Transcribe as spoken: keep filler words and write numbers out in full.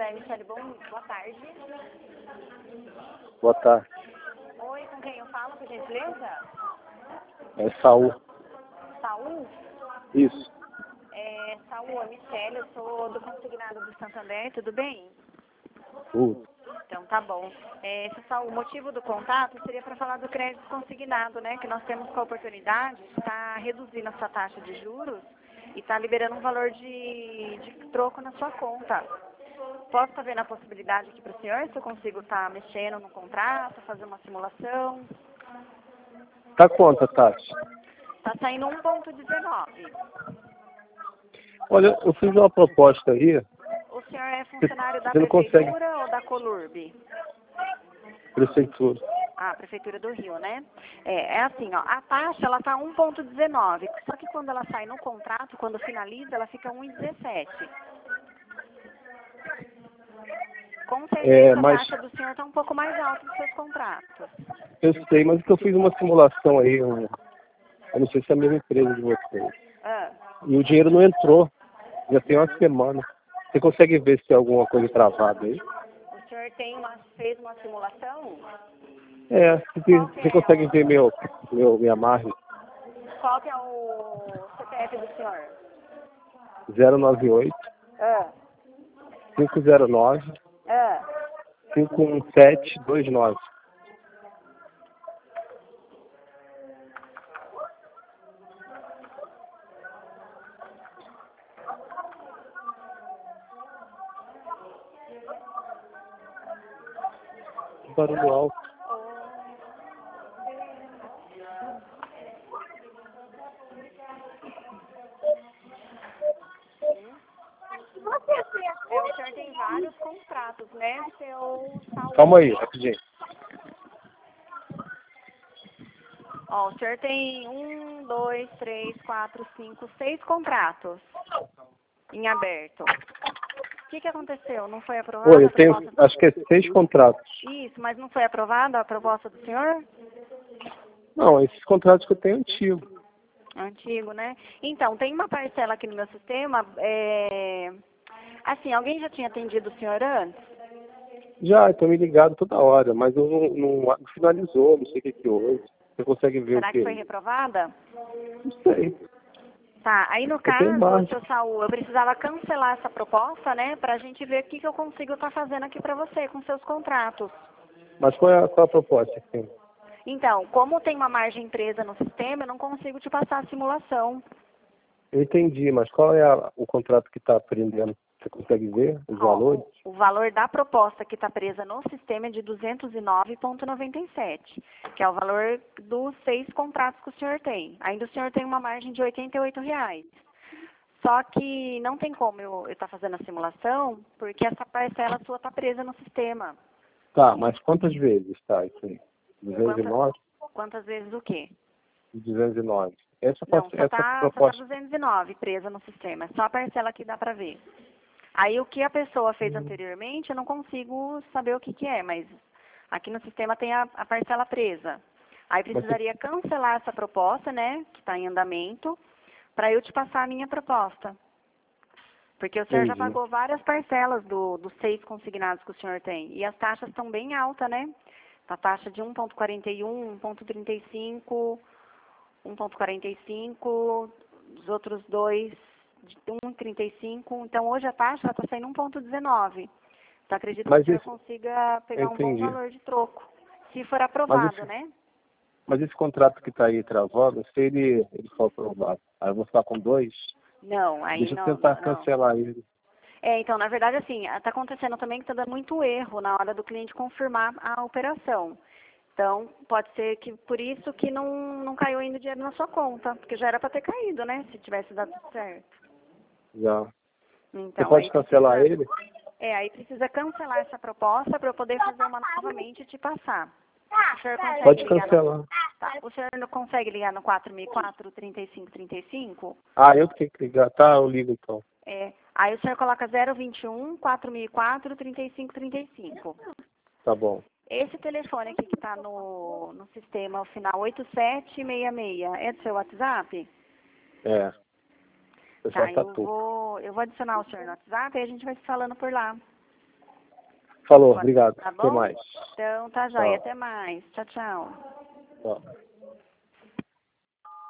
é Michele, bom, boa tarde. Boa tarde. Oi, com quem eu falo, por gentileza? É Saul. Saul? Isso. É, Saul, a Michele, eu sou do Consignado do Santander, tudo bem? Tudo. Então, tá bom. É, Saul, o motivo do contato seria para falar do crédito consignado, né? Que nós temos com a oportunidade de estar reduzindo a sua taxa de juros e estar liberando um valor de, de troco na sua conta. Posso estar vendo a possibilidade aqui para o senhor, se eu consigo estar mexendo no contrato, fazer uma simulação? Tá quanto a taxa? Está saindo um ponto dezenove. Olha, eu fiz uma proposta aí. O senhor é funcionário da Você não Prefeitura consegue. ou da Colurb? Prefeitura. Ah, Prefeitura do Rio, né? É, é assim, ó, a taxa ela tá um ponto dezenove, só que quando ela sai no contrato, quando finaliza, ela fica um vírgula dezessete. Com É, certeza a mas taxa do senhor está um pouco mais alta dos seus contratos. eu sei, mas que eu fiz uma simulação aí, um, eu não sei se é a mesma empresa de vocês. Ah, E o dinheiro não entrou. Já tem uma semana. Você consegue ver se tem alguma coisa travada aí? o senhor tem uma, fez uma simulação? É, você, Qual que você é consegue o, ver meu, meu, minha margem? qual que é o C P F do senhor? zero nove oito, Ah, cinco zero nove, ah. cinco um sete dois nove. Barulho alto. É, o senhor tem vários contratos, né, seu Saul? Calma aí, rapidinho. Ó, o senhor tem um, dois, três, quatro, cinco, seis contratos em aberto. O que que aconteceu? Não foi aprovada Oi, a eu tenho, proposta? acho que é seis contratos. Isso, mas não foi aprovada a proposta do senhor? Não, esses contratos que eu tenho antigos. Antigo, né? Então, tem uma parcela aqui no meu sistema, é... assim, alguém já tinha atendido o senhor antes? Já, estão me ligado toda hora, mas eu não, não, não finalizou, não sei o que que houve. Você consegue ver Será o que foi que? reprovada? Não sei. Tá, aí no Eu tenho caso, margem. seu Saul, eu precisava cancelar essa proposta, né, pra gente ver o que que eu consigo estar fazendo aqui pra você com seus contratos. Mas qual é, a- qual é a proposta que tem? Então, como tem uma margem presa no sistema, eu não consigo te passar a simulação. Eu entendi, mas qual é a- o contrato que está prendendo? Você consegue ver os Ó, valores? o, o valor da proposta que está presa no sistema é de duzentos e nove vírgula noventa e sete, que é o valor dos seis contratos que o senhor tem. Ainda o senhor tem uma margem de oitenta e oito reais. Só que não tem como eu estar fazendo a simulação, porque essa parcela sua está presa no sistema. Tá, mas quantas vezes está isso aí? Quanta, duzentos e nove? quantas vezes o quê? duzentos e nove. Essa, Não, só essa está só tá proposta. duzentos e nove presa no sistema. É só a parcela que dá para ver. Aí o que a pessoa fez Hum, anteriormente, eu não consigo saber o que que é, mas aqui no sistema tem a, a parcela presa. Aí Mas você, precisaria cancelar essa proposta, né, que está em andamento, para eu te passar a minha proposta. Porque o senhor já entendi. pagou várias parcelas do, dos seis consignados que o senhor tem. E as taxas estão bem altas, né? A taxa de um vírgula quarenta e um, um vírgula trinta e cinco, um vírgula quarenta e cinco, os outros dois de um vírgula trinta e cinco. Então, hoje a taxa está saindo um vírgula dezenove. Então, acredito que o Mas senhor esse, consiga eu pegar um bom entendi. valor de troco, se for Mas aprovado, esse, né? mas esse contrato que está aí travado, se ele, ele for aprovado, aí eu vou ficar com dois, Não, aí deixa eu não, tentar não, não. cancelar ele. É, então, na verdade, assim, está acontecendo também que está dando muito erro na hora do cliente confirmar a operação. Então, pode ser que por isso que não, não caiu ainda o dinheiro na sua conta, porque já era para ter caído, né, se tivesse dado certo. Já. Você Então, pode aí cancelar precisa, ele? é, aí precisa cancelar essa proposta para eu poder fazer uma novamente e te passar. O senhor consegue Pode ligar no, cancelar. tá, o senhor não consegue ligar no quatro mil e quatro, trinta e cinco trinta e cinco? Ah, eu tenho que ligar. Tá, eu ligo então. É, aí o senhor coloca zero vinte e um, quatro mil e quatro, trinta e cinco trinta e cinco. Tá bom. Esse telefone aqui que está no, no sistema, o final oito sete seis seis, é do seu WhatsApp? É. O pessoal Tá, tá eu tudo. vou, eu vou adicionar o senhor no WhatsApp e a gente vai se falando por lá. Falou, obrigado. Tá Até bom? mais. Então, tá joia. Tchau. Até mais. Tchau, tchau. Tchau.